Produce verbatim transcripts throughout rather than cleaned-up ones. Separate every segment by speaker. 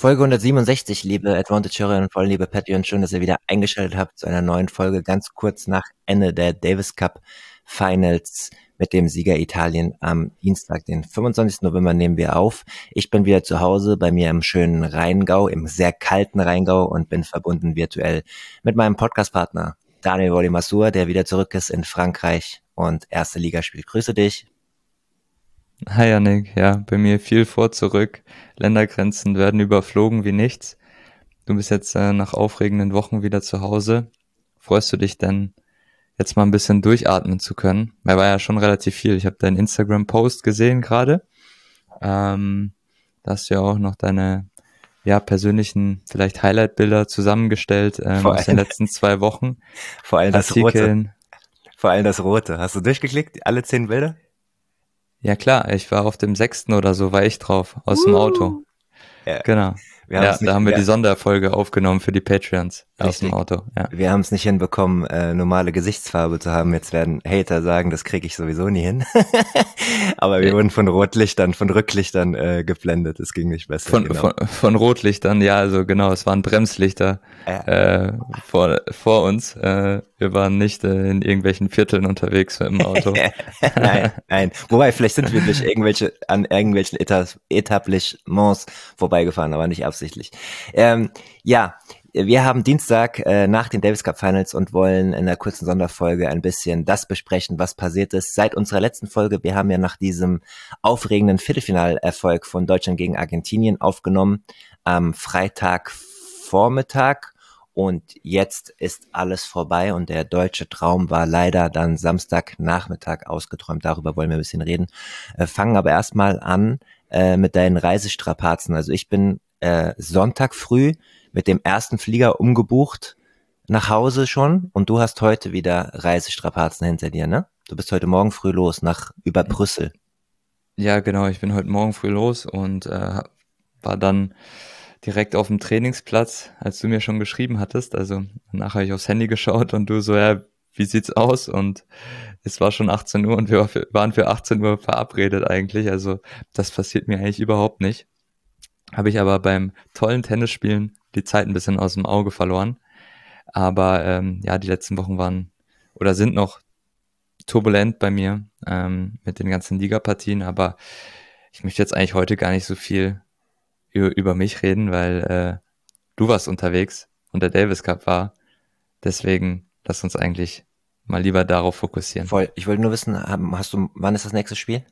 Speaker 1: Folge hundertsiebenundsechzig, liebe Advantage-Hörerinnen und vor allem liebe Patreon, schön, dass ihr wieder eingeschaltet habt zu einer neuen Folge, ganz kurz nach Ende der Davis Cup Finals mit dem Sieger Italien am Dienstag, den fünfundzwanzigsten November nehmen wir auf. Ich bin wieder zu Hause bei mir im schönen Rheingau, im sehr kalten Rheingau und bin verbunden virtuell mit meinem Podcastpartner Daniel Woli Massour, der wieder zurück ist in Frankreich und erste Liga spielt. Grüße dich.
Speaker 2: Hi Yannick, ja, bei mir viel vor zurück. Ländergrenzen werden überflogen wie nichts. Du bist jetzt äh, nach aufregenden Wochen wieder zu Hause. Freust du dich denn, jetzt mal ein bisschen durchatmen zu können? Weil war ja schon relativ viel. Ich habe deinen Instagram-Post gesehen gerade. Ähm, da hast du ja auch noch deine ja persönlichen, vielleicht Highlight-Bilder zusammengestellt ähm, aus den letzten zwei Wochen.
Speaker 1: Vor allem das Rote. Vor allem das Rote. Hast du durchgeklickt, alle zehn Bilder?
Speaker 2: Ja klar, ich war auf dem sechsten oder so, war ich drauf, aus uh. dem Auto. Ja. Genau. Wir ja, nicht, da haben wir, wir die Sonderfolge aufgenommen für die Patreons aus dem Auto. Ja.
Speaker 1: Wir haben es nicht hinbekommen, äh, normale Gesichtsfarbe zu haben. Jetzt werden Hater sagen, das kriege ich sowieso nie hin. Aber wir ja. wurden von Rotlichtern, von Rücklichtern äh, geblendet. Es ging nicht besser.
Speaker 2: Von,
Speaker 1: genau.
Speaker 2: von, von Rotlichtern, ja, also genau, es waren Bremslichter ja. äh, vor, vor uns. Äh, wir waren nicht äh, in irgendwelchen Vierteln unterwegs im Auto.
Speaker 1: nein, nein. Wobei, vielleicht sind wir durch irgendwelche, an irgendwelchen Etab- Etablissements vorbeigefahren, aber nicht absichtlich. Ähm, ja, wir haben Dienstag äh, nach den Davis Cup Finals und wollen in einer kurzen Sonderfolge ein bisschen das besprechen, was passiert ist seit unserer letzten Folge. Wir haben ja nach diesem aufregenden Viertelfinalerfolg von Deutschland gegen Argentinien aufgenommen am Freitagvormittag und jetzt ist alles vorbei und der deutsche Traum war leider dann Samstagnachmittag ausgeträumt. Darüber wollen wir ein bisschen reden. Äh, fangen aber erstmal an äh, mit deinen Reisestrapazen. Also ich bin Äh, Sonntag früh mit dem ersten Flieger umgebucht nach Hause schon und du hast heute wieder Reisestrapazen hinter dir, ne? Du bist heute Morgen früh los nach über Brüssel.
Speaker 2: Ja, genau, ich bin heute Morgen früh los und äh, war dann direkt auf dem Trainingsplatz, als du mir schon geschrieben hattest, also danach habe ich aufs Handy geschaut und du so, ja, wie sieht's aus? Und es war schon achtzehn Uhr und wir waren für achtzehn Uhr verabredet eigentlich, also das passiert mir eigentlich überhaupt nicht. Habe ich aber beim tollen Tennisspielen die Zeit ein bisschen aus dem Auge verloren. Aber ähm, ja, die letzten Wochen waren oder sind noch turbulent bei mir ähm, mit den ganzen Ligapartien. Aber ich möchte jetzt eigentlich heute gar nicht so viel über, über mich reden, weil äh, du warst unterwegs und der Davis Cup war. Deswegen lass uns eigentlich mal lieber darauf fokussieren.
Speaker 1: Voll. Ich wollte nur wissen, hast du, wann ist das nächste Spiel?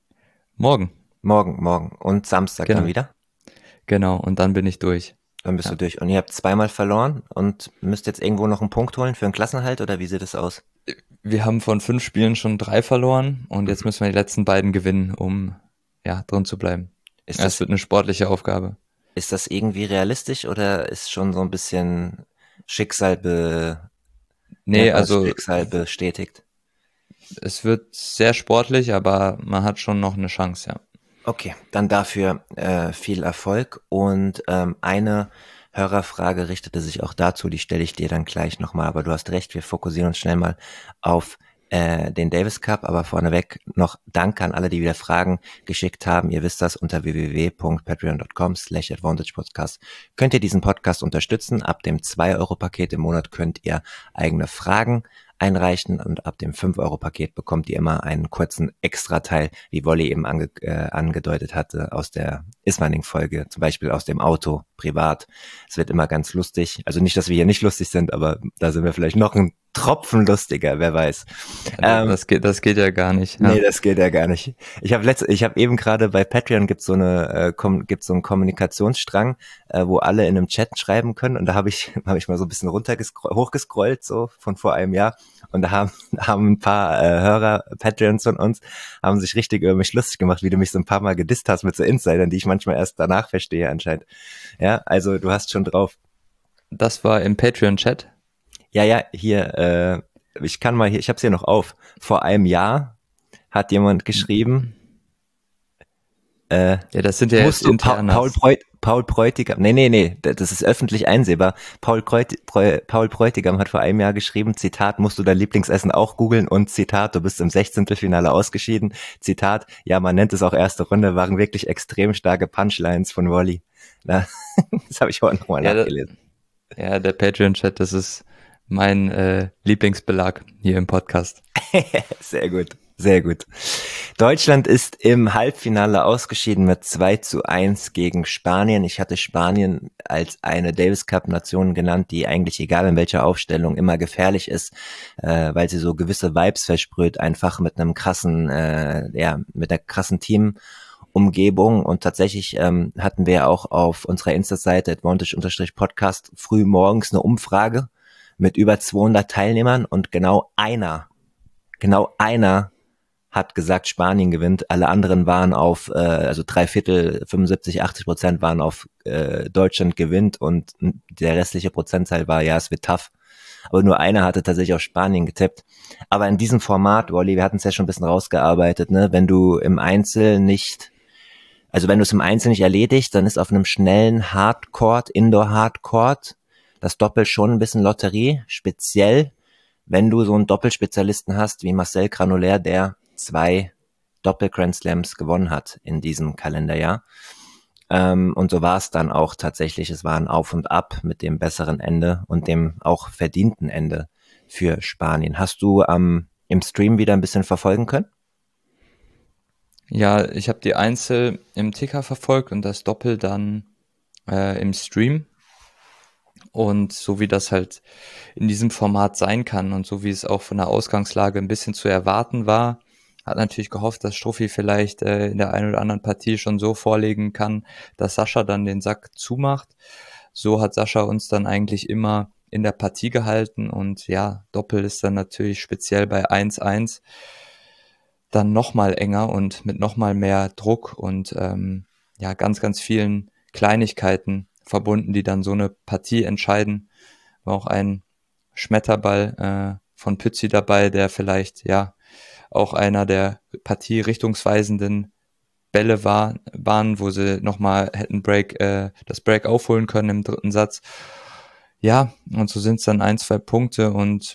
Speaker 2: Morgen.
Speaker 1: Morgen, morgen. Und Samstag
Speaker 2: genau.
Speaker 1: dann wieder?
Speaker 2: Genau, und dann bin ich durch.
Speaker 1: Dann bist
Speaker 2: ja.
Speaker 1: du durch. Und ihr habt zweimal verloren und müsst jetzt irgendwo noch einen Punkt holen für einen Klassenerhalt oder wie sieht es aus?
Speaker 2: Wir haben von fünf Spielen schon drei verloren und jetzt müssen wir die letzten beiden gewinnen, um ja drin zu bleiben. Ist das, das wird eine sportliche Aufgabe.
Speaker 1: Ist das irgendwie realistisch oder ist schon so ein bisschen Schicksal be
Speaker 2: nee, also
Speaker 1: Schicksal bestätigt?
Speaker 2: Es wird sehr sportlich, aber man hat schon noch eine Chance, ja.
Speaker 1: Okay, dann dafür äh, viel Erfolg und ähm, eine Hörerfrage richtete sich auch dazu, die stelle ich dir dann gleich nochmal, aber du hast recht, wir fokussieren uns schnell mal auf äh, den Davis Cup, aber vorneweg noch Danke an alle, die wieder Fragen geschickt haben. Ihr wisst das, unter w w w punkt patreon punkt com slash advantage podcast könnt ihr diesen Podcast unterstützen. Ab dem zwei Euro Paket im Monat könnt ihr eigene Fragen einreichen und ab dem fünf Euro Paket bekommt ihr immer einen kurzen Extrateil, wie Wolli eben ange, äh, angedeutet hatte, aus der Ismaning-Folge, zum Beispiel aus dem Auto, privat. Es wird immer ganz lustig. Also nicht, dass wir hier nicht lustig sind, aber da sind wir vielleicht noch ein Tropfen lustiger, wer weiß.
Speaker 2: Ja, ähm, das geht, das geht ja gar nicht.
Speaker 1: Ja. Nee, das geht ja gar nicht. Ich habe letzt, ich habe eben gerade bei Patreon gibt's so eine, äh, kom, gibt's so einen Kommunikationsstrang, äh, wo alle in einem Chat schreiben können. Und da habe ich, habe ich mal so ein bisschen runtergescrollt, hochgescrollt so von vor einem Jahr. Und da haben, haben ein paar äh, Hörer, Patreons von uns, haben sich richtig über mich lustig gemacht, wie du mich so ein paar Mal gedisst hast mit so Insidern, die ich manchmal erst danach verstehe anscheinend. Ja, also du hast schon drauf.
Speaker 2: Das war im Patreon-Chat?
Speaker 1: Ja, ja, hier, äh, ich kann mal hier, ich hab's hier noch auf. Vor einem Jahr hat jemand geschrieben,
Speaker 2: äh, ja, das sind ja jetzt
Speaker 1: Internas. Paul, Paul, Paul Bräutigam, nee, nee, nee, das ist öffentlich einsehbar. Paul, Kreut, Paul Bräutigam hat vor einem Jahr geschrieben, Zitat, musst du dein Lieblingsessen auch googeln und Zitat, du bist im Sechzehntelfinale ausgeschieden. Zitat, ja, man nennt es auch erste Runde, waren wirklich extrem starke Punchlines von Wolli. Na, das habe ich heute nochmal
Speaker 2: Ja, da,
Speaker 1: nachgelesen.
Speaker 2: ja, der Patreon-Chat, das ist mein äh, Lieblingsbelag hier im Podcast.
Speaker 1: Sehr gut, sehr gut. Deutschland ist im Halbfinale ausgeschieden mit zwei zu eins gegen Spanien. Ich hatte Spanien als eine Davis Cup Nation genannt, die eigentlich egal in welcher Aufstellung immer gefährlich ist, äh, weil sie so gewisse Vibes versprüht, einfach mit einem krassen, äh, ja, mit einer krassen Teamumgebung. Und tatsächlich ähm, hatten wir auch auf unserer Insta-Seite Advantage-Podcast früh morgens eine Umfrage mit über zweihundert Teilnehmern und genau einer Genau einer hat gesagt, Spanien gewinnt. Alle anderen waren auf, äh, also drei Viertel, fünfundsiebzig, achtzig Prozent waren auf äh, Deutschland gewinnt und der restliche Prozentteil war, ja, es wird tough. Aber nur einer hatte tatsächlich auf Spanien getippt. Aber in diesem Format, Wally, wir hatten es ja schon ein bisschen rausgearbeitet, ne, wenn du im Einzel nicht, also wenn du es im Einzel nicht erledigst, dann ist auf einem schnellen Hardcourt, Indoor-Hardcourt, das Doppel schon ein bisschen Lotterie, speziell wenn du so einen Doppelspezialisten hast wie Marcel Granulaire, der zwei Doppel-Grand Slams gewonnen hat in diesem Kalenderjahr. Ähm, und so war es dann auch tatsächlich. Es war ein Auf und Ab mit dem besseren Ende und dem auch verdienten Ende für Spanien. Hast du ähm, im Stream wieder ein bisschen verfolgen können?
Speaker 2: Ja, ich habe die Einzel im Ticker verfolgt und das Doppel dann äh, im Stream. Und so wie das halt in diesem Format sein kann und so wie es auch von der Ausgangslage ein bisschen zu erwarten war, hat natürlich gehofft, dass Struffi vielleicht äh, in der einen oder anderen Partie schon so vorlegen kann, dass Sascha dann den Sack zumacht. So hat Sascha uns dann eigentlich immer in der Partie gehalten und ja, Doppel ist dann natürlich speziell bei eins eins dann nochmal enger und mit nochmal mehr Druck und ähm, ja, ganz, ganz vielen Kleinigkeiten verbunden, die dann so eine Partie entscheiden. War auch ein Schmetterball äh, von Pützi dabei, der vielleicht ja auch einer der Partie richtungsweisenden Bälle war, waren, wo sie nochmal hätten Break, äh, das Break aufholen können im dritten Satz. Ja, und so sind es dann ein, zwei Punkte und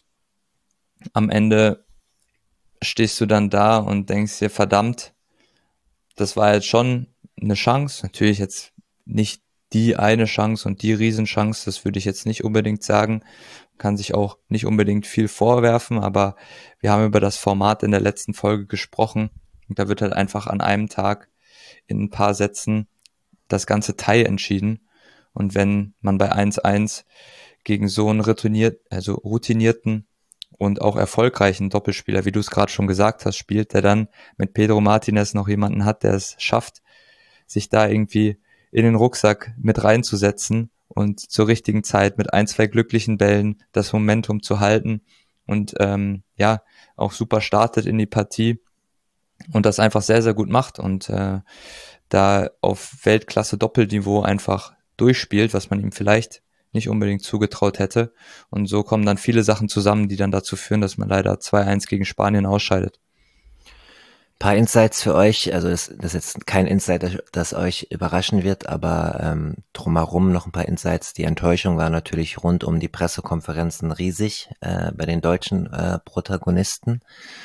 Speaker 2: am Ende stehst du dann da und denkst dir, verdammt, das war jetzt schon eine Chance. Natürlich jetzt nicht die eine Chance und die Riesenchance, das würde ich jetzt nicht unbedingt sagen. Kann sich auch nicht unbedingt viel vorwerfen, aber wir haben über das Format in der letzten Folge gesprochen und da wird halt einfach an einem Tag in ein paar Sätzen das ganze Tie entschieden. Und wenn man bei eins eins gegen so einen routiniert, also routinierten und auch erfolgreichen Doppelspieler, wie du es gerade schon gesagt hast, spielt, der dann mit Pedro Martinez noch jemanden hat, der es schafft, sich da irgendwie in den Rucksack mit reinzusetzen und zur richtigen Zeit mit ein, zwei glücklichen Bällen das Momentum zu halten und ähm, ja, auch super startet in die Partie und das einfach sehr, sehr gut macht und äh, da auf Weltklasse Doppelniveau einfach durchspielt, was man ihm vielleicht nicht unbedingt zugetraut hätte. Und so kommen dann viele Sachen zusammen, die dann dazu führen, dass man leider zwei eins gegen Spanien ausscheidet.
Speaker 1: Ein paar Insights für euch, also das, das ist jetzt kein Insight, das, das euch überraschen wird, aber ähm, drumherum noch ein paar Insights. Die Enttäuschung war natürlich rund um die Pressekonferenzen riesig äh, bei den deutschen äh, Protagonisten.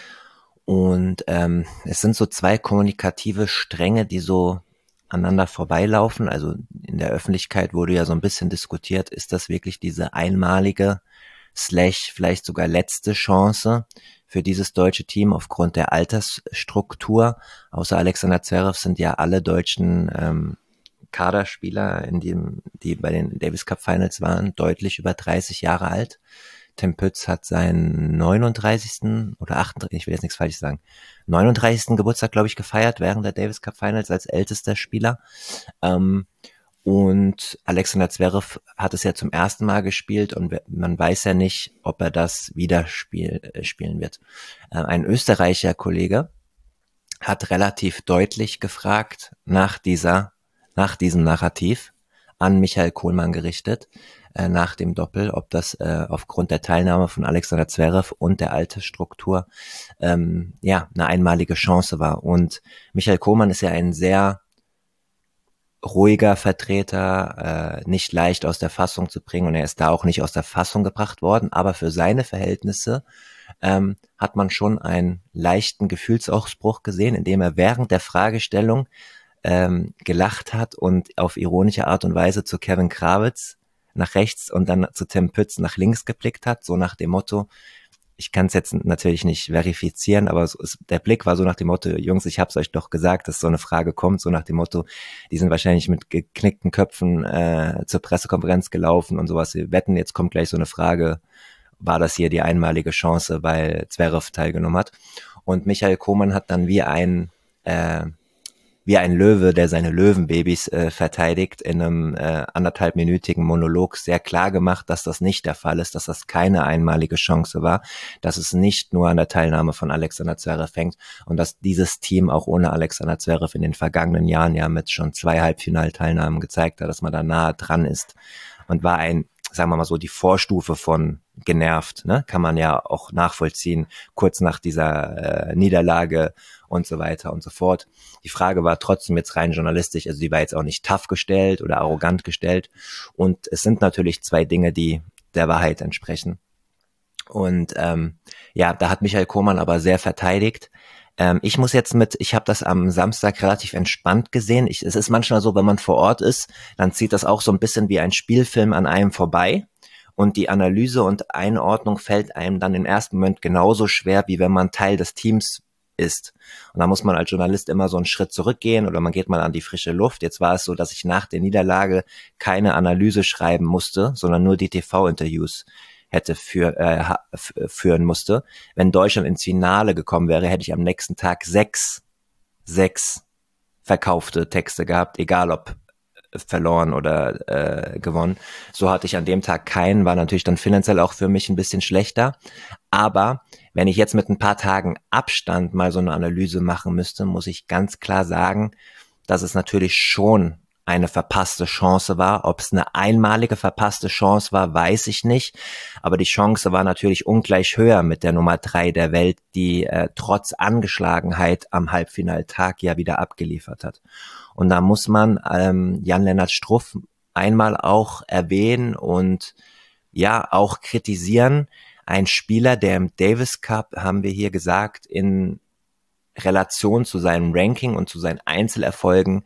Speaker 1: Und ähm, es sind so zwei kommunikative Stränge, die so aneinander vorbeilaufen. Also in der Öffentlichkeit wurde ja so ein bisschen diskutiert, ist das wirklich diese einmalige, slash vielleicht sogar letzte Chance für dieses deutsche Team aufgrund der Altersstruktur. Außer Alexander Zverev sind ja alle deutschen ähm, Kaderspieler, in dem, die bei den Davis Cup Finals waren, deutlich über dreißig Jahre alt. Tim Pütz hat seinen neununddreißigsten oder achtunddreißigsten, ich will jetzt nichts falsch sagen, neununddreißigsten Geburtstag, glaube ich, gefeiert während der Davis Cup Finals als ältester Spieler. Ähm, und Alexander Zverev hat es ja zum ersten Mal gespielt und man weiß ja nicht, ob er das wieder spiel, äh, spielen wird. Äh, ein Österreicher Kollege hat relativ deutlich gefragt nach dieser, nach diesem Narrativ an Michael Kohlmann gerichtet, äh, nach dem Doppel, ob das äh, aufgrund der Teilnahme von Alexander Zverev und der Altersstruktur ähm, ja eine einmalige Chance war. Und Michael Kohlmann ist ja ein sehr ruhiger Vertreter, äh, nicht leicht aus der Fassung zu bringen und er ist da auch nicht aus der Fassung gebracht worden, aber für seine Verhältnisse ähm, hat man schon einen leichten Gefühlsausbruch gesehen, indem er während der Fragestellung ähm, gelacht hat und auf ironische Art und Weise zu Kevin Krawitz nach rechts und dann zu Tim Pütz nach links geblickt hat, so nach dem Motto, ich kann es jetzt natürlich nicht verifizieren, aber es, es, der Blick war so nach dem Motto, Jungs, ich hab's euch doch gesagt, dass so eine Frage kommt, so nach dem Motto, die sind wahrscheinlich mit geknickten Köpfen äh, zur Pressekonferenz gelaufen und sowas. Wir wetten, jetzt kommt gleich so eine Frage, war das hier die einmalige Chance, weil Zverev teilgenommen hat. Und Michael Kohlmann hat dann wie ein äh, wie ein Löwe, der seine Löwenbabys äh, verteidigt, in einem äh, anderthalbminütigen Monolog sehr klar gemacht, dass das nicht der Fall ist, dass das keine einmalige Chance war, dass es nicht nur an der Teilnahme von Alexander Zverev hängt und dass dieses Team auch ohne Alexander Zverev in den vergangenen Jahren ja mit schon zwei Halbfinalteilnahmen gezeigt hat, dass man da nahe dran ist und war ein, sagen wir mal so, die Vorstufe von genervt, ne? Kann man ja auch nachvollziehen, kurz nach dieser äh, Niederlage und so weiter und so fort. Die Frage war trotzdem jetzt rein journalistisch, also die war jetzt auch nicht tough gestellt oder arrogant gestellt und es sind natürlich zwei Dinge, die der Wahrheit entsprechen. Und ähm, ja, da hat Michael Kohlmann aber sehr verteidigt. Ähm, ich muss jetzt mit, ich habe das am Samstag relativ entspannt gesehen. Ich, es ist manchmal so, wenn man vor Ort ist, dann zieht das auch so ein bisschen wie ein Spielfilm an einem vorbei. Und die Analyse und Einordnung fällt einem dann im ersten Moment genauso schwer, wie wenn man Teil des Teams ist. Und da muss man als Journalist immer so einen Schritt zurückgehen oder man geht mal an die frische Luft. Jetzt war es so, dass ich nach der Niederlage keine Analyse schreiben musste, sondern nur die T V-Interviews hätte für, äh, führen musste. Wenn Deutschland ins Finale gekommen wäre, hätte ich am nächsten Tag sechs, sechs verkaufte Texte gehabt, egal ob verloren oder äh, gewonnen. So hatte ich an dem Tag keinen, war natürlich dann finanziell auch für mich ein bisschen schlechter. Aber wenn ich jetzt mit ein paar Tagen Abstand mal so eine Analyse machen müsste, muss ich ganz klar sagen, dass es natürlich schon eine verpasste Chance war. Ob es eine einmalige verpasste Chance war, weiß ich nicht. Aber die Chance war natürlich ungleich höher mit der Nummer drei der Welt, die äh, trotz Angeschlagenheit am Halbfinaltag ja wieder abgeliefert hat. Und da muss man ähm, Jan-Lennart Struff einmal auch erwähnen und ja auch kritisieren. Ein Spieler, der im Davis Cup, haben wir hier gesagt, in Relation zu seinem Ranking und zu seinen Einzelerfolgen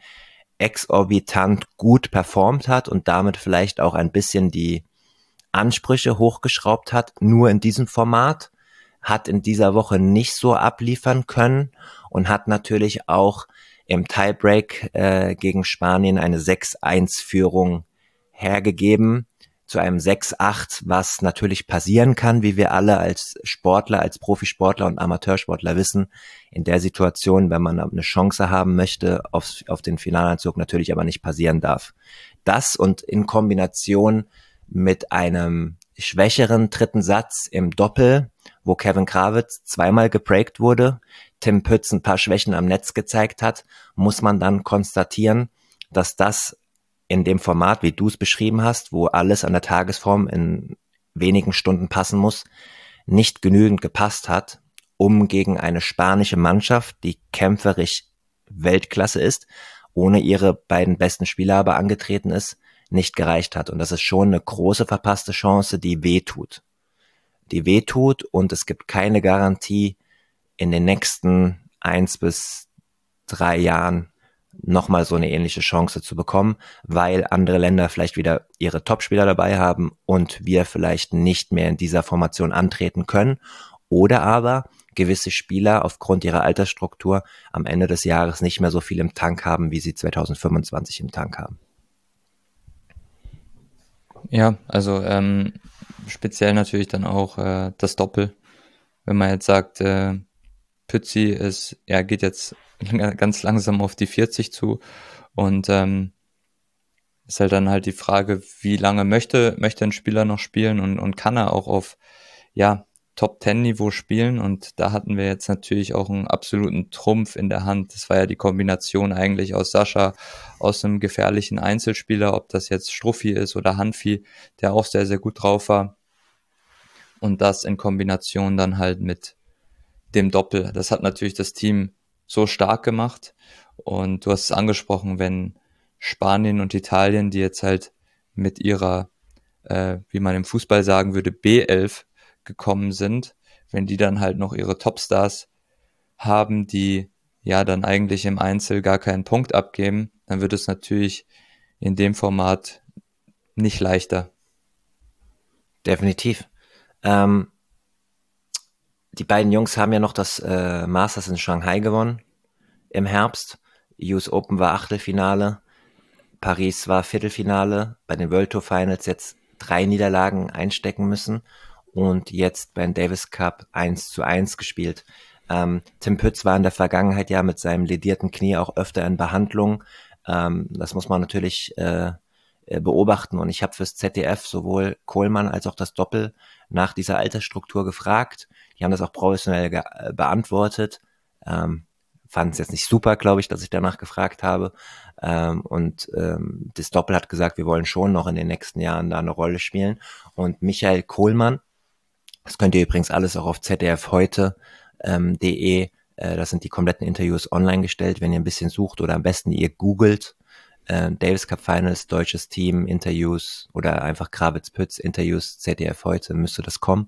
Speaker 1: exorbitant gut performt hat und damit vielleicht auch ein bisschen die Ansprüche hochgeschraubt hat, nur in diesem Format, hat in dieser Woche nicht so abliefern können und hat natürlich auch im Tiebreak äh, gegen Spanien eine sechs eins Führung hergegeben zu einem sechs acht, was natürlich passieren kann, wie wir alle als Sportler, als Profisportler und Amateursportler wissen. In der Situation, wenn man eine Chance haben möchte auf, auf den Finalanzug, natürlich aber nicht passieren darf. Das und in Kombination mit einem schwächeren dritten Satz im Doppel, wo Kevin Krawitz zweimal gebreakt wurde, Tim Pütz ein paar Schwächen am Netz gezeigt hat, muss man dann konstatieren, dass das in dem Format, wie du es beschrieben hast, wo alles an der Tagesform in wenigen Stunden passen muss, nicht genügend gepasst hat, um gegen eine spanische Mannschaft, die kämpferisch Weltklasse ist, ohne ihre beiden besten Spieler aber angetreten ist, nicht gereicht hat. Und das ist schon eine große verpasste Chance, die wehtut. Die wehtut und es gibt keine Garantie, in den nächsten eins bis drei Jahren nochmal so eine ähnliche Chance zu bekommen, weil andere Länder vielleicht wieder ihre Topspieler dabei haben und wir vielleicht nicht mehr in dieser Formation antreten können oder aber gewisse Spieler aufgrund ihrer Altersstruktur am Ende des Jahres nicht mehr so viel im Tank haben, wie sie zwanzig fünfundzwanzig im Tank haben.
Speaker 2: Ja, also ähm, speziell natürlich dann auch äh, das Doppel. Wenn man jetzt sagt, äh, Pützi ist, er geht jetzt ganz langsam auf die vierzig zu und ähm, ist halt dann halt die Frage, wie lange möchte möchte ein Spieler noch spielen und und kann er auch auf ja Top Ten Niveau spielen, und da hatten wir jetzt natürlich auch einen absoluten Trumpf in der Hand. Das war ja die Kombination eigentlich aus Sascha, aus einem gefährlichen Einzelspieler, ob das jetzt Struffi ist oder Hanfi, der auch sehr, sehr gut drauf war, und das in Kombination dann halt mit dem Doppel. Das hat natürlich das Team so stark gemacht, und du hast es angesprochen, wenn Spanien und Italien, die jetzt halt mit ihrer, äh, wie man im Fußball sagen würde, B elf gekommen sind, wenn die dann halt noch ihre Topstars haben, die ja dann eigentlich im Einzel gar keinen Punkt abgeben, dann wird es natürlich in dem Format nicht leichter.
Speaker 1: Definitiv. Ähm, die beiden Jungs haben ja noch das äh, Masters in Shanghai gewonnen im Herbst. U S Open war Achtelfinale, Paris war Viertelfinale, bei den World Tour Finals jetzt drei Niederlagen einstecken müssen und jetzt beim Davis Cup eins zu eins gespielt. Ähm, Tim Pütz war in der Vergangenheit ja mit seinem ledierten Knie auch öfter in Behandlung. Ähm, das muss man natürlich äh, beobachten und ich habe fürs Z D F sowohl Kohlmann als auch das Doppel nach dieser Altersstruktur gefragt. Die haben das auch professionell ge- äh, beantwortet. Ähm, Fanden es jetzt nicht super, glaube ich, dass ich danach gefragt habe. Ähm, und ähm, das Doppel hat gesagt, wir wollen schon noch in den nächsten Jahren da eine Rolle spielen. Und Michael Kohlmann, das könnt ihr übrigens alles auch auf z d f heute punkt de, äh, das sind die kompletten Interviews online gestellt, wenn ihr ein bisschen sucht oder am besten ihr googelt, äh, Davis Cup Finals, deutsches Team, Interviews oder einfach Krawitz-Pütz, Interviews, Z D F heute, müsste das kommen.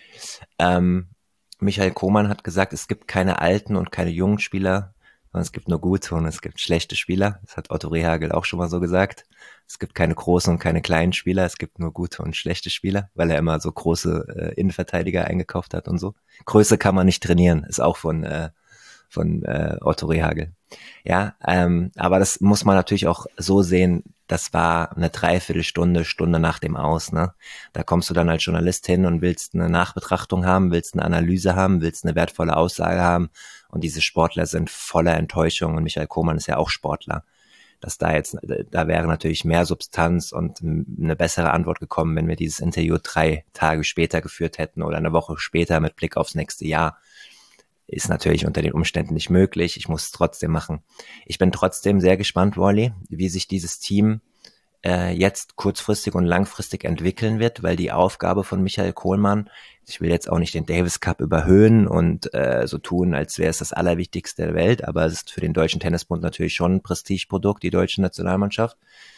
Speaker 1: Ähm, Michael Kohlmann hat gesagt, es gibt keine alten und keine jungen Spieler, sondern es gibt nur gute und es gibt schlechte Spieler. Das hat Otto Rehhagel auch schon mal so gesagt. Es gibt keine großen und keine kleinen Spieler, es gibt nur gute und schlechte Spieler, weil er immer so große äh, Innenverteidiger eingekauft hat und so. Größe kann man nicht trainieren, ist auch von äh, von äh, Otto Rehhagel. Ja, ähm, aber das muss man natürlich auch so sehen, das war eine Dreiviertelstunde, Stunde nach dem Aus, ne? Da kommst du dann als Journalist hin und willst eine Nachbetrachtung haben, willst eine Analyse haben, willst eine wertvolle Aussage haben und diese Sportler sind voller Enttäuschung und Michael Kohlmann ist ja auch Sportler. Dass da jetzt, da wäre natürlich mehr Substanz und eine bessere Antwort gekommen, wenn wir dieses Interview drei Tage später geführt hätten oder eine Woche später mit Blick aufs nächste Jahr. Ist natürlich unter den Umständen nicht möglich. Ich muss es trotzdem machen. Ich bin trotzdem sehr gespannt, Wally, wie sich dieses Team äh, jetzt kurzfristig und langfristig entwickeln wird, weil die Aufgabe von Michael Kohlmann, ich will jetzt auch nicht den Davis Cup überhöhen und äh, so tun, als wäre es das Allerwichtigste der Welt, aber es ist für den Deutschen Tennisbund natürlich schon ein Prestigeprodukt, die deutsche Nationalmannschaft.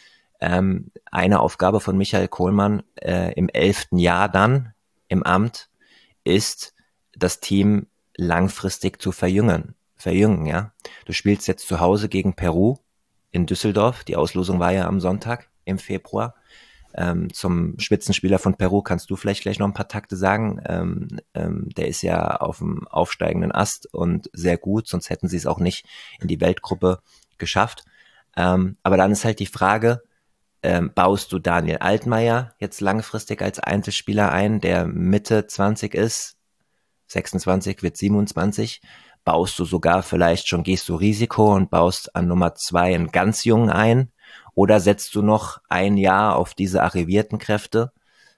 Speaker 1: Ähm, eine Aufgabe von Michael Kohlmann äh, im elften Jahr dann im Amt ist, das Team langfristig zu verjüngen. Verjüngen, ja. Du spielst jetzt zu Hause gegen Peru in Düsseldorf. Die Auslosung war ja am Sonntag im Februar. Ähm, zum Spitzenspieler von Peru kannst du vielleicht gleich noch ein paar Takte sagen. Ähm, ähm, der ist ja auf dem aufsteigenden Ast und sehr gut, sonst hätten sie es auch nicht in die Weltgruppe geschafft. Ähm, aber dann ist halt die Frage, ähm, baust du Daniel Altmaier jetzt langfristig als Einzelspieler ein, der Mitte zwanzig ist, sechsundzwanzig wird siebenundzwanzig, baust du sogar vielleicht schon, gehst du Risiko und baust an Nummer zwei einen ganz jungen ein, oder setzt du noch ein Jahr auf diese arrivierten Kräfte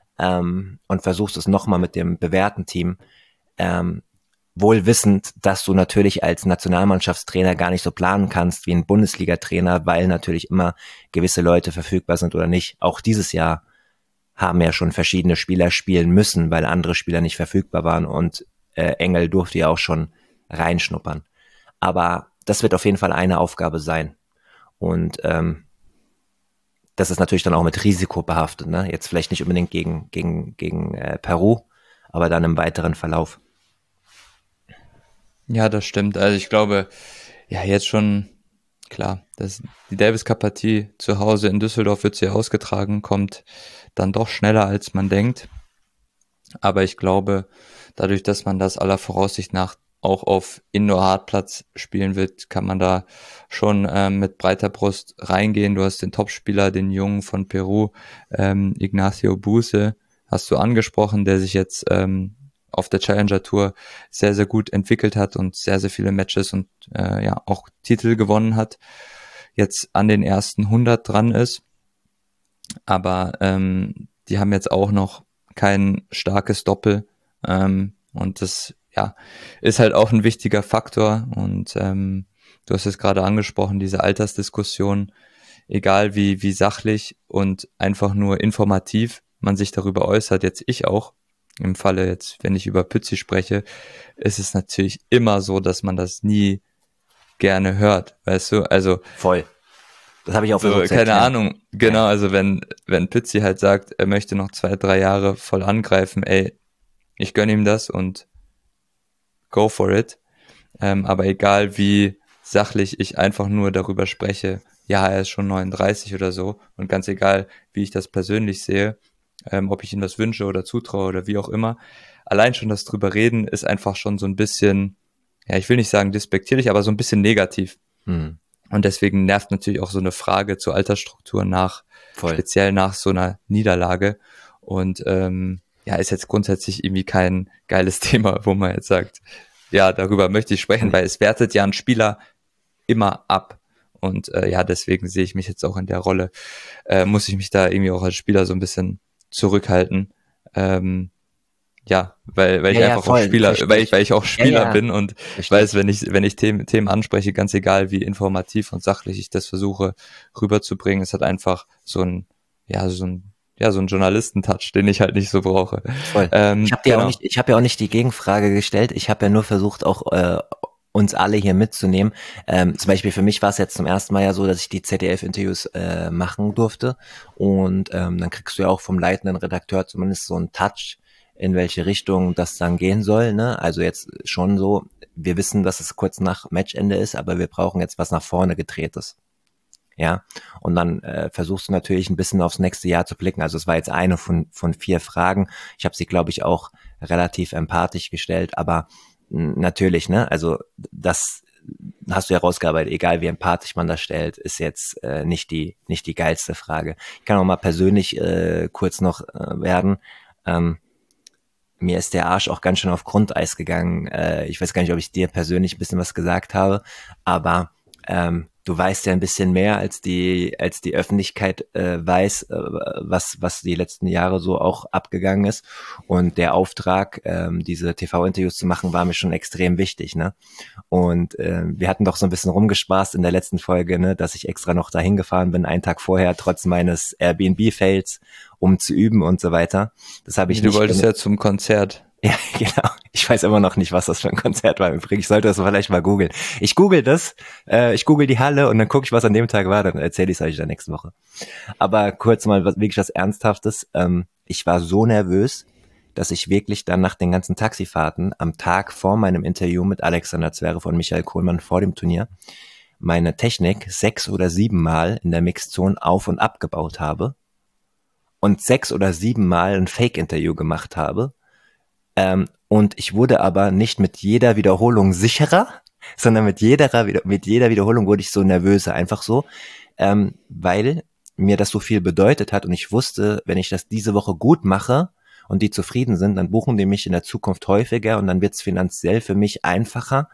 Speaker 1: ähm, und versuchst es nochmal mit dem bewährten Team, ähm, wohl wissend, dass du natürlich als Nationalmannschaftstrainer gar nicht so planen kannst wie ein Bundesliga-Trainer, weil natürlich immer gewisse Leute verfügbar sind oder nicht. Auch dieses Jahr haben ja schon verschiedene Spieler spielen müssen, weil andere Spieler nicht verfügbar waren und äh, Engel durfte ja auch schon reinschnuppern. Aber das wird auf jeden Fall eine Aufgabe sein. Und ähm, das ist natürlich dann auch mit Risiko behaftet, ne? Jetzt vielleicht nicht unbedingt gegen, gegen, gegen äh, Peru, aber dann im weiteren Verlauf.
Speaker 2: Ja, das stimmt. Also ich glaube, ja, jetzt schon, klar, das, die Davis Cup Partie zu Hause in Düsseldorf wird sie ausgetragen, kommt dann doch schneller als man denkt. Aber ich glaube, dadurch, dass man das aller Voraussicht nach auch auf Indoor-Hartplatz spielen wird, kann man da schon ähm, mit breiter Brust reingehen. Du hast den Topspieler, den Jungen von Peru, ähm, Ignacio Buse, hast du angesprochen, der sich jetzt ähm, auf der Challenger Tour sehr, sehr gut entwickelt hat und sehr, sehr viele Matches und äh, ja auch Titel gewonnen hat, jetzt an den ersten hundert dran ist. Aber ähm, die haben jetzt auch noch kein starkes Doppel ähm, und das ja ist halt auch ein wichtiger Faktor und ähm, du hast es gerade angesprochen, diese Altersdiskussion, egal wie wie sachlich und einfach nur informativ man sich darüber äußert, jetzt ich auch, im Falle jetzt, wenn ich über Pützi spreche, ist es natürlich immer so, dass man das nie gerne hört, weißt du, also
Speaker 1: Voll. Das habe ich auch
Speaker 2: so,
Speaker 1: versucht zu
Speaker 2: keine
Speaker 1: erklären.
Speaker 2: Ahnung, genau,
Speaker 1: Ja.
Speaker 2: also wenn, wenn Pützi halt sagt, er möchte noch zwei, drei Jahre voll angreifen, ey, ich gönn ihm das und go for it. Ähm, aber egal wie sachlich ich einfach nur darüber spreche, ja, er ist schon neununddreißig oder so und ganz egal, wie ich das persönlich sehe, ähm, ob ich ihm das wünsche oder zutraue oder wie auch immer, allein schon das drüber reden ist einfach schon so ein bisschen, ja, ich will nicht sagen despektierlich, aber so ein bisschen negativ.
Speaker 1: Hm.
Speaker 2: Und deswegen nervt natürlich auch so eine Frage zur Altersstruktur nach,
Speaker 1: Voll.
Speaker 2: speziell nach so einer Niederlage. Und ähm, ja, ist jetzt grundsätzlich irgendwie kein geiles Thema, wo man jetzt sagt, ja, darüber möchte ich sprechen, weil es wertet ja ein Spieler immer ab. Und äh, ja, deswegen sehe ich mich jetzt auch in der Rolle, äh, muss ich mich da irgendwie auch als Spieler so ein bisschen zurückhalten. Ähm, ja, weil weil
Speaker 1: Ja,
Speaker 2: ich
Speaker 1: ja,
Speaker 2: einfach auch
Speaker 1: voll,
Speaker 2: Spieler,
Speaker 1: verstehe
Speaker 2: weil ich
Speaker 1: ich.
Speaker 2: weil ich auch
Speaker 1: Ja,
Speaker 2: Spieler
Speaker 1: ja,
Speaker 2: bin und
Speaker 1: verstehe
Speaker 2: weiß,
Speaker 1: ich.
Speaker 2: wenn ich wenn ich Themen Themen anspreche, ganz egal wie informativ und sachlich ich das versuche rüberzubringen, es hat einfach so ein ja so ein ja so ein Journalistentouch, den ich halt nicht so brauche.
Speaker 1: Voll. Ich
Speaker 2: Ähm,
Speaker 1: habe dir auch
Speaker 2: genau.
Speaker 1: nicht, ich habe ja auch nicht die Gegenfrage gestellt. Ich habe ja nur versucht, auch äh, uns alle hier mitzunehmen. Ähm, zum Beispiel für mich war es jetzt zum ersten Mal ja so, dass ich die Z D F-Interviews äh, machen durfte. Und ähm, dann kriegst du ja auch vom leitenden Redakteur zumindest so einen Touch, in welche Richtung das dann gehen soll. Ne? Also jetzt schon so, wir wissen, dass es kurz nach Matchende ist, aber wir brauchen jetzt was nach vorne gedrehtes. Ja, und dann äh, versuchst du natürlich ein bisschen aufs nächste Jahr zu blicken. Also es war jetzt eine von von vier Fragen. Ich habe sie, glaube ich, auch relativ empathisch gestellt, aber mh, natürlich, ne, also das hast du ja rausgearbeitet, egal wie empathisch man das stellt, ist jetzt äh, nicht die nicht die geilste Frage. Ich kann auch mal persönlich äh, kurz noch äh, werden. Ähm, Mir ist der Arsch auch ganz schön auf Grundeis gegangen. Äh, ich weiß gar nicht, ob ich dir persönlich ein bisschen was gesagt habe, aber ähm, du weißt ja ein bisschen mehr als die als die Öffentlichkeit äh, weiß, äh, was was die letzten Jahre so auch abgegangen ist. Und der Auftrag, ähm, diese T V-Interviews zu machen, war mir schon extrem wichtig, ne? Und äh, wir hatten doch so ein bisschen rumgespaßt in der letzten Folge, ne, dass ich extra noch dahin gefahren bin, einen Tag vorher, trotz meines Airbnb-Fails, um zu üben und so weiter. Das habe
Speaker 2: Nee,
Speaker 1: ich
Speaker 2: du
Speaker 1: nicht
Speaker 2: wolltest
Speaker 1: genutzt.
Speaker 2: ja zum Konzert.
Speaker 1: Ja, genau. Ich weiß immer noch nicht, was das für ein Konzert war. Übrigens, ich sollte das vielleicht mal googeln. Ich google das, äh, ich google die Halle und dann gucke ich, was an dem Tag war, dann erzähle ich es euch in der nächsten Woche. Aber kurz mal was, wirklich was Ernsthaftes. Ähm, ich war so nervös, dass ich wirklich dann nach den ganzen Taxifahrten am Tag vor meinem Interview mit Alexander Zverev und Michael Kohlmann vor dem Turnier meine Technik sechs oder sieben Mal in der Mixzone auf- und abgebaut habe und sechs oder sieben Mal ein Fake-Interview gemacht habe. Ähm, und ich wurde aber nicht mit jeder Wiederholung sicherer, sondern mit jeder, mit jeder Wiederholung wurde ich so nervöser, einfach so, ähm, weil mir das so viel bedeutet hat und ich wusste, wenn ich das diese Woche gut mache und die zufrieden sind, dann buchen die mich in der Zukunft häufiger und dann wird es finanziell für mich einfacher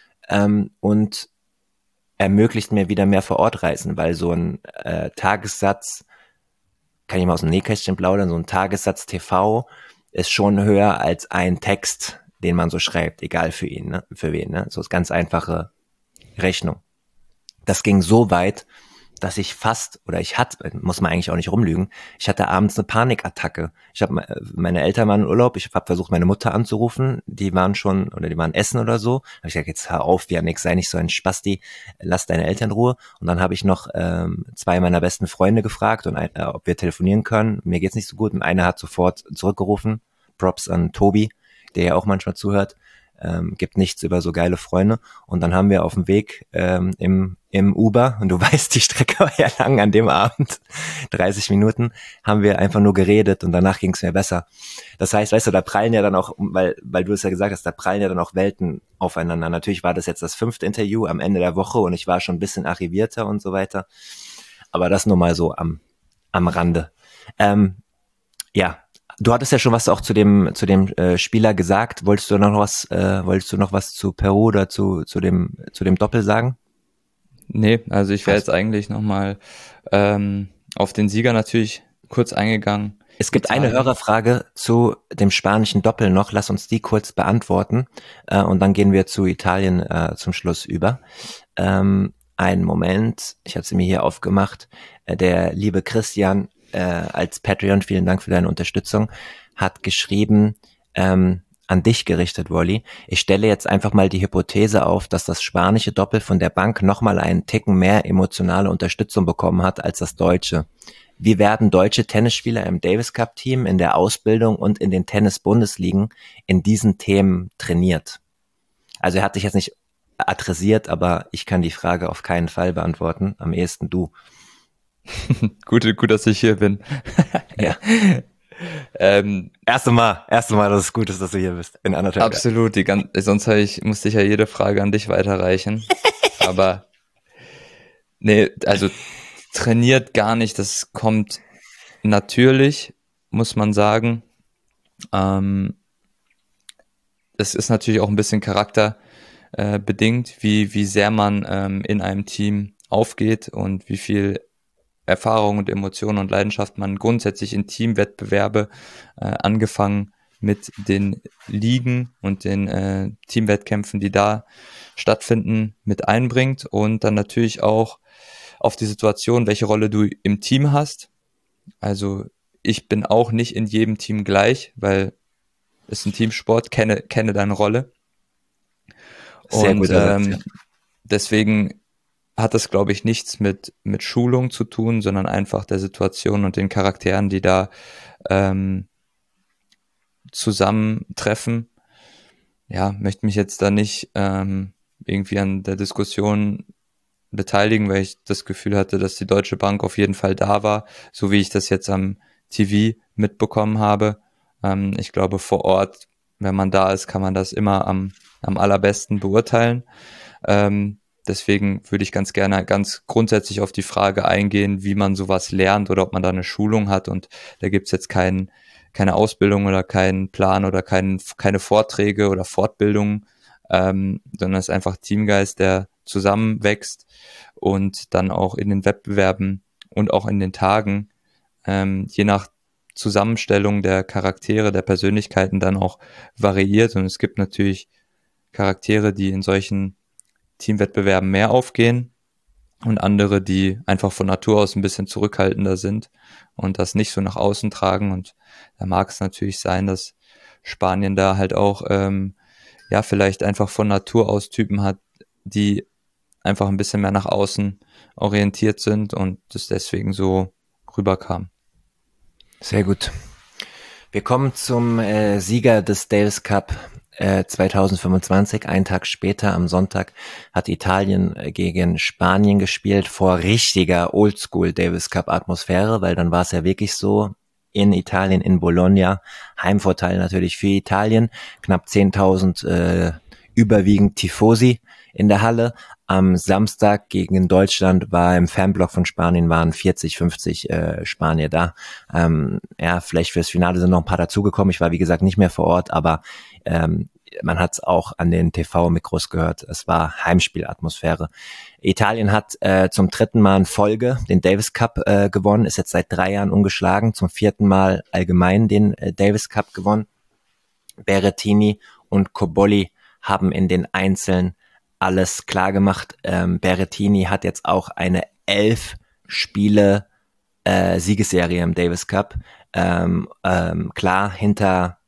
Speaker 1: ähm, und ermöglicht mir wieder mehr vor Ort reisen, weil so ein äh, Tagessatz, kann ich mal aus dem Nähkästchen plaudern, so ein Tagessatz T V ist schon höher als ein Text, den man so schreibt, egal für ihn, ne? Für wen, ne? So ist ganz einfache Rechnung. Das ging so weit, dass ich fast, oder ich hatte, muss man eigentlich auch nicht rumlügen, ich hatte abends eine Panikattacke. Ich habe meine Eltern waren in Urlaub, ich habe versucht, meine Mutter anzurufen, die waren schon, oder die waren essen oder so. Habe ich gesagt, jetzt hör auf, Janik, sei nicht so ein Spasti, lass deine Eltern in Ruhe. Und dann habe ich noch ähm, zwei meiner besten Freunde gefragt, und ein, äh, ob wir telefonieren können. Mir geht's nicht so gut und einer hat sofort zurückgerufen. Props an Tobi, der ja auch manchmal zuhört. Ähm, gibt nichts über so geile Freunde. Und dann haben wir auf dem Weg ähm, im im Uber, und du weißt, die Strecke war ja lang an dem Abend, dreißig Minuten, haben wir einfach nur geredet und danach ging es mir besser. Das heißt, weißt du, da prallen ja dann auch, weil weil du es ja gesagt hast, da prallen ja dann auch Welten aufeinander. Natürlich war das jetzt das fünfte Interview am Ende der Woche und ich war schon ein bisschen arrivierter und so weiter. Aber das nur mal so am am Rande. Ähm, ja, du hattest ja schon was auch zu dem zu dem äh, Spieler gesagt. Wolltest du noch was? Äh, wolltest du noch was zu Peru oder zu zu dem zu dem Doppel sagen?
Speaker 2: Nee, also ich wäre
Speaker 1: Hast
Speaker 2: jetzt eigentlich nochmal ähm, auf den Sieger natürlich kurz eingegangen.
Speaker 1: Es gibt eine
Speaker 2: Italien.
Speaker 1: Hörerfrage zu dem spanischen Doppel noch. Lass uns die kurz beantworten äh, und dann gehen wir zu Italien äh, zum Schluss über. Ähm, einen Moment, ich habe sie mir hier aufgemacht. Äh, der liebe Christian äh, als Patreon, vielen Dank für deine Unterstützung, hat geschrieben, ähm, an dich gerichtet, Wolli. Ich stelle jetzt einfach mal die Hypothese auf, dass das spanische Doppel von der Bank nochmal einen Ticken mehr emotionale Unterstützung bekommen hat als das deutsche. Wie werden deutsche Tennisspieler im Davis Cup Team, in der Ausbildung und in den Tennis-Bundesligen in diesen Themen trainiert? Also er hat sich jetzt nicht adressiert, aber ich kann die Frage auf keinen Fall beantworten. Am ehesten du.
Speaker 2: gut, gut, dass ich hier bin.
Speaker 1: Ja.
Speaker 2: ähm,
Speaker 1: Erste Mal, erste Mal, dass es gut ist, dass du hier bist. In anderthalb
Speaker 2: absolut, die gan- sonst hab ich, musste ich ja jede Frage an dich weiterreichen. Aber nee, also trainiert gar nicht, das kommt natürlich, muss man sagen. Ähm, es ist natürlich auch ein bisschen charakterbedingt, äh, bedingt, wie, wie sehr man ähm, in einem Team aufgeht und wie viel Erfahrung und Emotionen und Leidenschaft man grundsätzlich in Teamwettbewerbe, äh, angefangen mit den Ligen und den äh, Teamwettkämpfen, die da stattfinden, mit einbringt und dann natürlich auch auf die Situation, welche Rolle du im Team hast. Also ich bin auch nicht in jedem Team gleich, weil es ein Teamsport, kenne, kenne deine Rolle.
Speaker 1: Sehr
Speaker 2: Und
Speaker 1: guter Satz,
Speaker 2: ähm,
Speaker 1: ja.
Speaker 2: deswegen hat das, glaube ich, nichts mit, mit Schulung zu tun, sondern einfach der Situation und den Charakteren, die da ähm, zusammentreffen. Ja, möchte mich jetzt da nicht ähm, irgendwie an der Diskussion beteiligen, weil ich das Gefühl hatte, dass die Deutsche Bank auf jeden Fall da war, so wie ich das jetzt am T V mitbekommen habe. Ähm, ich glaube, vor Ort, wenn man da ist, kann man das immer am, am allerbesten beurteilen. Ähm, deswegen würde ich ganz gerne ganz grundsätzlich auf die Frage eingehen, wie man sowas lernt oder ob man da eine Schulung hat. Und da gibt's jetzt kein, keine Ausbildung oder keinen Plan oder kein, keine Vorträge oder Fortbildungen, ähm, sondern es ist einfach Teamgeist, der zusammenwächst und dann auch in den Wettbewerben und auch in den Tagen, ähm, je nach Zusammenstellung der Charaktere, der Persönlichkeiten dann auch variiert. Und es gibt natürlich Charaktere, die in solchen Teamwettbewerben mehr aufgehen und andere, die einfach von Natur aus ein bisschen zurückhaltender sind und das nicht so nach außen tragen. Und da mag es natürlich sein, dass Spanien da halt auch ähm, ja vielleicht einfach von Natur aus Typen hat, die einfach ein bisschen mehr nach außen orientiert sind und das deswegen so rüberkam.
Speaker 1: Sehr gut. Wir kommen zum äh, Sieger des Davis Cup äh, zwanzig fünfundzwanzig. Einen Tag später, am Sonntag, hat Italien äh, gegen Spanien gespielt vor richtiger Oldschool Davis Cup Atmosphäre, weil dann war es ja wirklich so, in Italien, in Bologna, Heimvorteil natürlich für Italien, knapp zehntausend äh, überwiegend Tifosi in der Halle. Am Samstag gegen Deutschland war im Fanblock von Spanien waren vierzig, fünfzig äh, Spanier da. Ähm, ja, vielleicht fürs Finale sind noch ein paar dazugekommen. Ich war, wie gesagt, nicht mehr vor Ort, aber ähm, man hat es auch an den T V-Mikros gehört. Es war Heimspielatmosphäre. Italien hat äh, zum dritten Mal in Folge den Davis Cup äh, gewonnen, ist jetzt seit drei Jahren ungeschlagen, zum vierten Mal allgemein den äh, Davis Cup gewonnen. Berrettini und Cobolli haben in den Einzeln alles klar gemacht. Ähm, Berrettini hat jetzt auch eine elf Spiele äh, Siegesserie im Davis Cup. Ähm, ähm, klar hinter,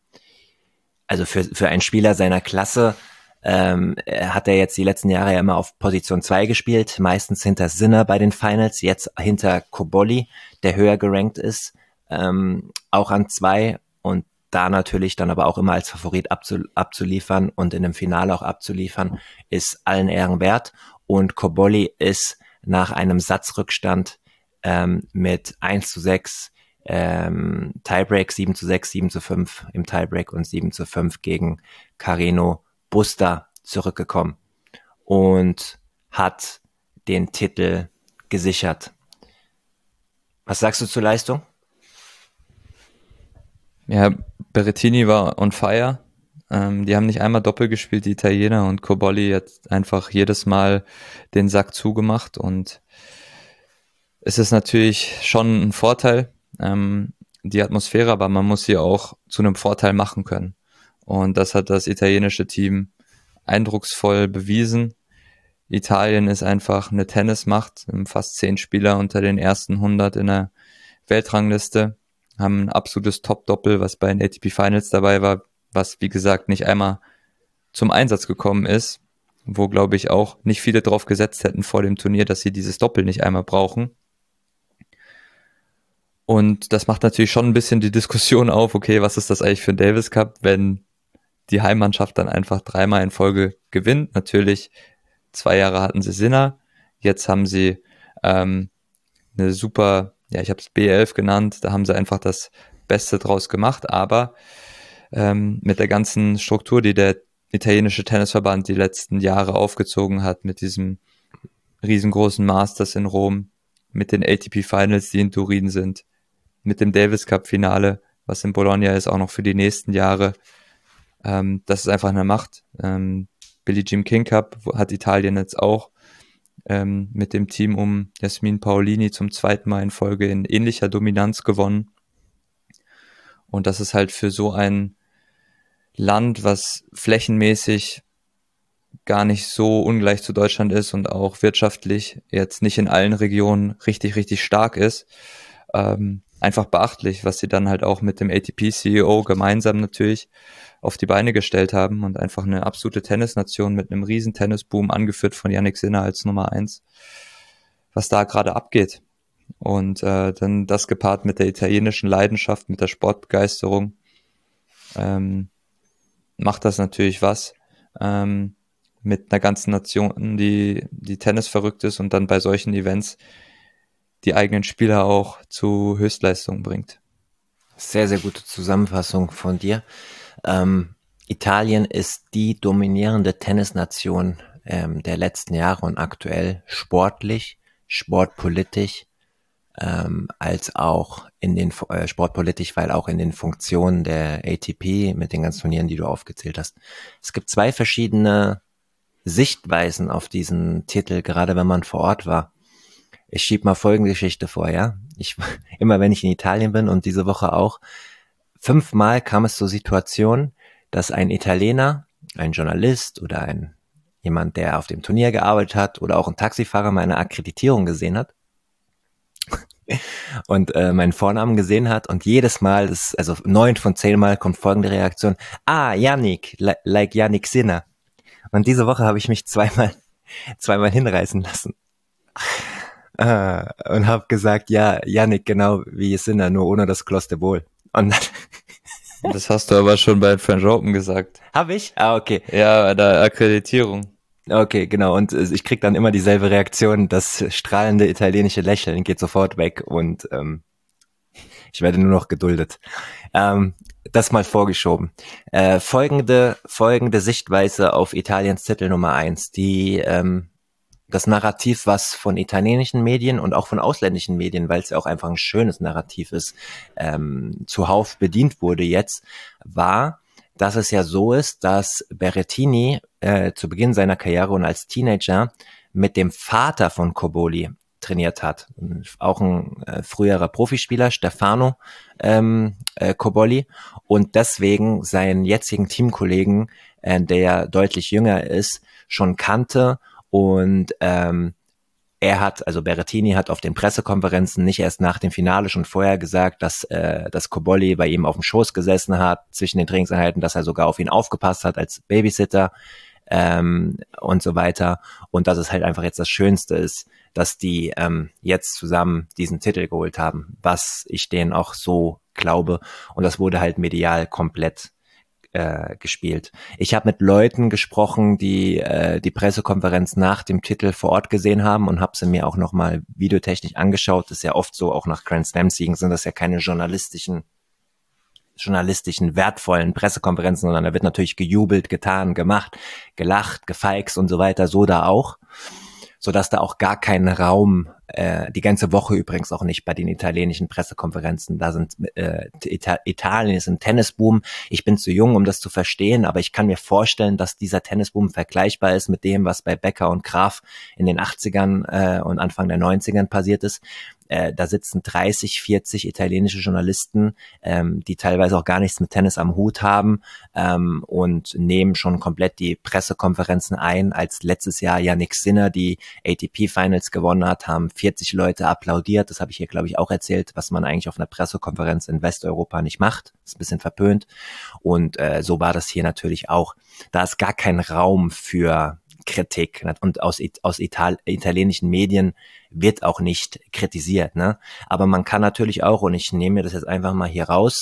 Speaker 1: also für für einen Spieler seiner Klasse ähm, hat er jetzt die letzten Jahre ja immer auf Position zwei gespielt, meistens hinter Sinner bei den Finals, jetzt hinter Cobolli, der höher gerankt ist, ähm, auch an zwei und da natürlich dann aber auch immer als Favorit abzuliefern und in dem Finale auch abzuliefern, ist allen Ehren wert. Und Cobolli ist nach einem Satzrückstand ähm, mit eins zu sechs, ähm, Tiebreak sieben zu sechs, sieben zu fünf im Tiebreak und sieben zu fünf gegen Carreno Busta zurückgekommen und hat den Titel gesichert. Was sagst du zur Leistung?
Speaker 2: Ja, Berrettini war on fire. Ähm, die haben nicht einmal Doppel gespielt, die Italiener, und Cobolli hat einfach jedes Mal den Sack zugemacht und es ist natürlich schon ein Vorteil, ähm, die Atmosphäre, aber man muss sie auch zu einem Vorteil machen können. Und das hat das italienische Team eindrucksvoll bewiesen. Italien ist einfach eine Tennismacht, fast zehn Spieler unter den ersten hundert in der Weltrangliste, haben ein absolutes Top-Doppel, was bei den A T P Finals dabei war, was wie gesagt nicht einmal zum Einsatz gekommen ist, wo glaube ich auch nicht viele drauf gesetzt hätten vor dem Turnier, dass sie dieses Doppel nicht einmal brauchen. Und das macht natürlich schon ein bisschen die Diskussion auf, okay, was ist das eigentlich für ein Davis Cup, wenn die Heimmannschaft dann einfach dreimal in Folge gewinnt. Natürlich zwei Jahre hatten sie Sinner, jetzt haben sie ähm, eine super, ja, ich habe es B elf genannt, da haben sie einfach das Beste draus gemacht, aber ähm, mit der ganzen Struktur, die der italienische Tennisverband die letzten Jahre aufgezogen hat, mit diesem riesengroßen Masters in Rom, mit den A T P Finals, die in Turin sind, mit dem Davis Cup Finale, was in Bologna ist, auch noch für die nächsten Jahre. Ähm, das ist einfach eine Macht. Ähm, Billie Jean King Cup hat Italien jetzt auch ähm, mit dem Team um Jasmin Paolini zum zweiten Mal in Folge in ähnlicher Dominanz gewonnen. Und das ist halt für so ein Land, was flächenmäßig gar nicht so ungleich zu Deutschland ist und auch wirtschaftlich jetzt nicht in allen Regionen richtig, richtig stark ist, ähm, einfach beachtlich, was sie dann halt auch mit dem A T P-C E O gemeinsam natürlich auf die Beine gestellt haben und einfach eine absolute Tennisnation mit einem riesen Tennisboom, angeführt von Jannik Sinner als Nummer eins, was da gerade abgeht. Und äh, dann das gepaart mit der italienischen Leidenschaft, mit der Sportbegeisterung, ähm, macht das natürlich was. Ähm, mit einer ganzen Nation, die, die Tennis verrückt ist und dann bei solchen Events die eigenen Spieler auch zu Höchstleistungen bringt.
Speaker 1: Sehr, sehr gute Zusammenfassung von dir. Ähm, Italien ist die dominierende Tennisnation ähm, der letzten Jahre und aktuell sportlich, sportpolitisch, ähm, als auch in den äh, sportpolitisch, weil auch in den Funktionen der A T P mit den ganzen Turnieren, die du aufgezählt hast. Es gibt zwei verschiedene Sichtweisen auf diesen Titel, gerade wenn man vor Ort war. Ich schieb mal folgende Geschichte vor, ja. Ich, immer wenn ich in Italien bin und diese Woche auch, fünfmal kam es zur Situation, dass ein Italiener, ein Journalist oder ein jemand, der auf dem Turnier gearbeitet hat oder auch ein Taxifahrer meine Akkreditierung gesehen hat und äh, meinen Vornamen gesehen hat und jedes Mal, das, also neun von zehn Mal kommt folgende Reaktion: Ah, Yannick, like Jannik Sinner. Und diese Woche habe ich mich zweimal, zweimal hinreißen lassen. Äh, und habe gesagt, ja, Yannick, genau wie Sinner, nur ohne das Clostebol. Und dann
Speaker 2: Das hast du aber schon bei French Open gesagt.
Speaker 1: habe ich? Ah, okay.
Speaker 2: Ja, bei der Akkreditierung.
Speaker 1: Okay, genau. Und äh, ich krieg dann immer dieselbe Reaktion. Das strahlende italienische Lächeln geht sofort weg und ähm, ich werde nur noch geduldet. Ähm, das mal vorgeschoben. Äh, folgende, folgende Sichtweise auf Italiens Titel Nummer eins, die ähm, das Narrativ, was von italienischen Medien und auch von ausländischen Medien, weil es ja auch einfach ein schönes Narrativ ist, ähm, zuhauf bedient wurde jetzt, war, dass es ja so ist, dass Berrettini äh, zu Beginn seiner Karriere und als Teenager mit dem Vater von Cobolli trainiert hat. Auch ein äh, früherer Profispieler, Stefano ähm, äh, Cobolli, und deswegen seinen jetzigen Teamkollegen, äh, der deutlich jünger ist, schon kannte. Und ähm, er hat, also Berrettini hat auf den Pressekonferenzen nicht erst nach dem Finale schon vorher gesagt, dass, äh, dass Cobolli bei ihm auf dem Schoß gesessen hat zwischen den Trainingseinheiten, dass er sogar auf ihn aufgepasst hat als Babysitter ähm, und so weiter. Und dass es halt einfach jetzt das Schönste ist, dass die ähm, jetzt zusammen diesen Titel geholt haben, was ich denen auch so glaube. Und das wurde halt medial komplett äh, gespielt. Ich habe mit Leuten gesprochen, die äh, die Pressekonferenz nach dem Titel vor Ort gesehen haben und habe sie mir auch nochmal videotechnisch angeschaut. Das ist ja oft so, auch nach Grand Slam-Siegen sind das ja keine journalistischen journalistischen, wertvollen Pressekonferenzen, sondern da wird natürlich gejubelt, getan, gemacht, gelacht, gefeixt und so weiter, so da auch, sodass da auch gar kein Raum, äh, die ganze Woche übrigens auch nicht bei den italienischen Pressekonferenzen, da sind äh, Ita- Italien ist im Tennisboom. Ich bin zu jung, um das zu verstehen, aber ich kann mir vorstellen, dass dieser Tennisboom vergleichbar ist mit dem, was bei Becker und Graf in den achtzigern äh, und Anfang der neunzigern passiert ist. Äh, da sitzen dreißig, vierzig italienische Journalisten, ähm, die teilweise auch gar nichts mit Tennis am Hut haben, ähm, und nehmen schon komplett die Pressekonferenzen ein. Als letztes Jahr Jannik Sinner die A T P Finals gewonnen hat, haben vierzig Leute applaudiert. Das habe ich hier, glaube ich, auch erzählt, was man eigentlich auf einer Pressekonferenz in Westeuropa nicht macht. Das ist ein bisschen verpönt. Und äh, so war das hier natürlich auch. Da ist gar kein Raum für Kritik, und aus, aus Ital- italienischen Medien wird auch nicht kritisiert, ne? Aber man kann natürlich auch, und ich nehme mir das jetzt einfach mal hier raus,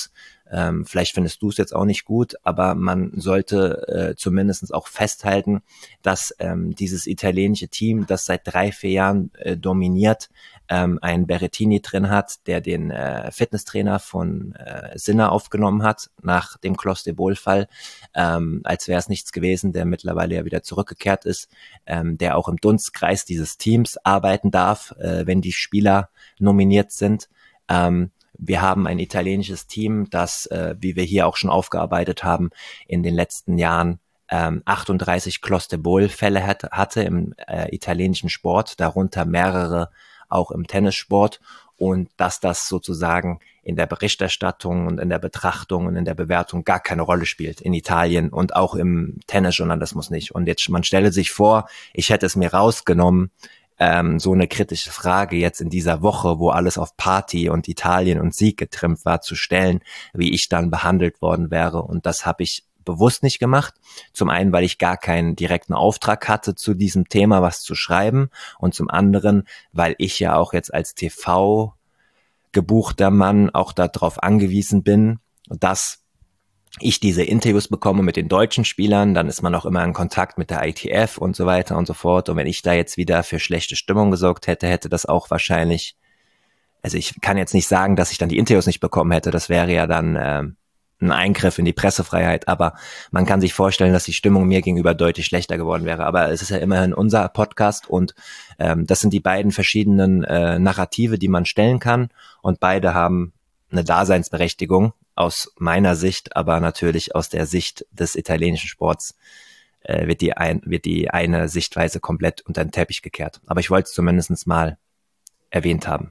Speaker 1: Ähm, vielleicht findest du es jetzt auch nicht gut, aber man sollte äh, zumindest auch festhalten, dass ähm, dieses italienische Team, das seit drei, vier Jahren äh, dominiert, ähm, einen Berrettini drin hat, der den äh, Fitnesstrainer von äh, Sinner aufgenommen hat, nach dem Clos de Bol-Fall, ähm, als wäre es nichts gewesen, der mittlerweile ja wieder zurückgekehrt ist, ähm, der auch im Dunstkreis dieses Teams arbeiten darf, äh, wenn die Spieler nominiert sind. Ähm, wir haben ein italienisches Team, das, äh, wie wir hier auch schon aufgearbeitet haben, in den letzten Jahren ähm, achtunddreißig Clos de Bol-Fälle hat, hatte im äh, italienischen Sport, darunter mehrere auch im Tennissport, und dass das sozusagen in der Berichterstattung und in der Betrachtung und in der Bewertung gar keine Rolle spielt in Italien und auch im Tennisjournalismus nicht. Und jetzt, man stelle sich vor, ich hätte es mir rausgenommen, ähm, so eine kritische Frage jetzt in dieser Woche, wo alles auf Party und Italien und Sieg getrimmt war, zu stellen, wie ich dann behandelt worden wäre. Und das habe ich bewusst nicht gemacht. Zum einen, weil ich gar keinen direkten Auftrag hatte, zu diesem Thema was zu schreiben, und zum anderen, weil ich ja auch jetzt als T V gebuchter Mann auch darauf angewiesen bin, dass ich diese Interviews bekomme mit den deutschen Spielern, dann ist man auch immer in Kontakt mit der I T F und so weiter und so fort. Und wenn ich da jetzt wieder für schlechte Stimmung gesorgt hätte, hätte das auch wahrscheinlich, also ich kann jetzt nicht sagen, dass ich dann die Interviews nicht bekommen hätte, das wäre ja dann ähm, ein Eingriff in die Pressefreiheit, aber man kann sich vorstellen, dass die Stimmung mir gegenüber deutlich schlechter geworden wäre. Aber es ist ja immerhin unser Podcast, und ähm, das sind die beiden verschiedenen äh, Narrative, die man stellen kann, und beide haben eine Daseinsberechtigung aus meiner Sicht, aber natürlich aus der Sicht des italienischen Sports äh, wird die ein, wird die eine Sichtweise komplett unter den Teppich gekehrt. Aber ich wollte es zumindest mal erwähnt haben.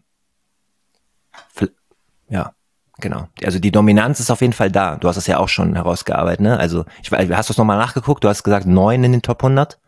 Speaker 1: Ja. Genau. Also die Dominanz ist auf jeden Fall da. Du hast es ja auch schon herausgearbeitet, ne? Also ich, hast du es nochmal nachgeguckt? Du hast gesagt neun in den Top hundert?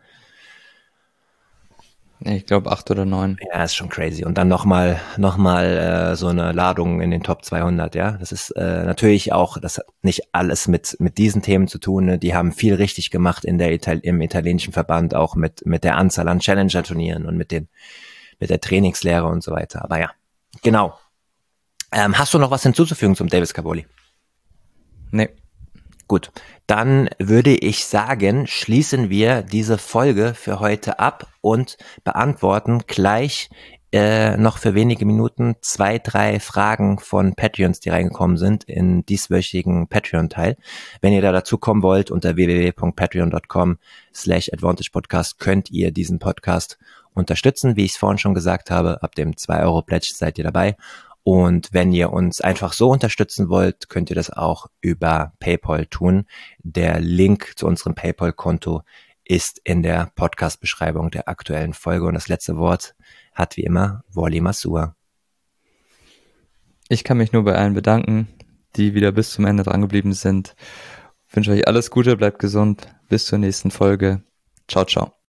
Speaker 2: Ich glaube acht oder neun.
Speaker 1: Ja, ist schon crazy. Und dann nochmal noch mal, äh, so eine Ladung in den Top zweihundert, ja. Das ist äh, natürlich auch, das hat nicht alles mit mit diesen Themen zu tun. Ne? Die haben viel richtig gemacht in der Ital- im italienischen Verband, auch mit mit der Anzahl an Challenger-Turnieren und mit den mit der Trainingslehre und so weiter. Aber ja, genau. Ähm, hast du noch was hinzuzufügen zum Davis Carboli?
Speaker 2: Nee.
Speaker 1: Gut, dann würde ich sagen, schließen wir diese Folge für heute ab und beantworten gleich äh, noch für wenige Minuten zwei, drei Fragen von Patreons, die reingekommen sind in dieswöchigen Patreon-Teil. Wenn ihr da dazu kommen wollt, unter w w w punkt patreon punkt com slash advantage podcast könnt ihr diesen Podcast unterstützen. Wie ich es vorhin schon gesagt habe, ab dem zwei Euro Pledge seid ihr dabei. Und wenn ihr uns einfach so unterstützen wollt, könnt ihr das auch über PayPal tun. Der Link zu unserem PayPal-Konto ist in der Podcast-Beschreibung der aktuellen Folge. Und das letzte Wort hat wie immer Wally Masur.
Speaker 2: Ich kann mich nur bei allen bedanken, die wieder bis zum Ende dran geblieben sind. Ich wünsche euch alles Gute, bleibt gesund. Bis zur nächsten Folge. Ciao, ciao.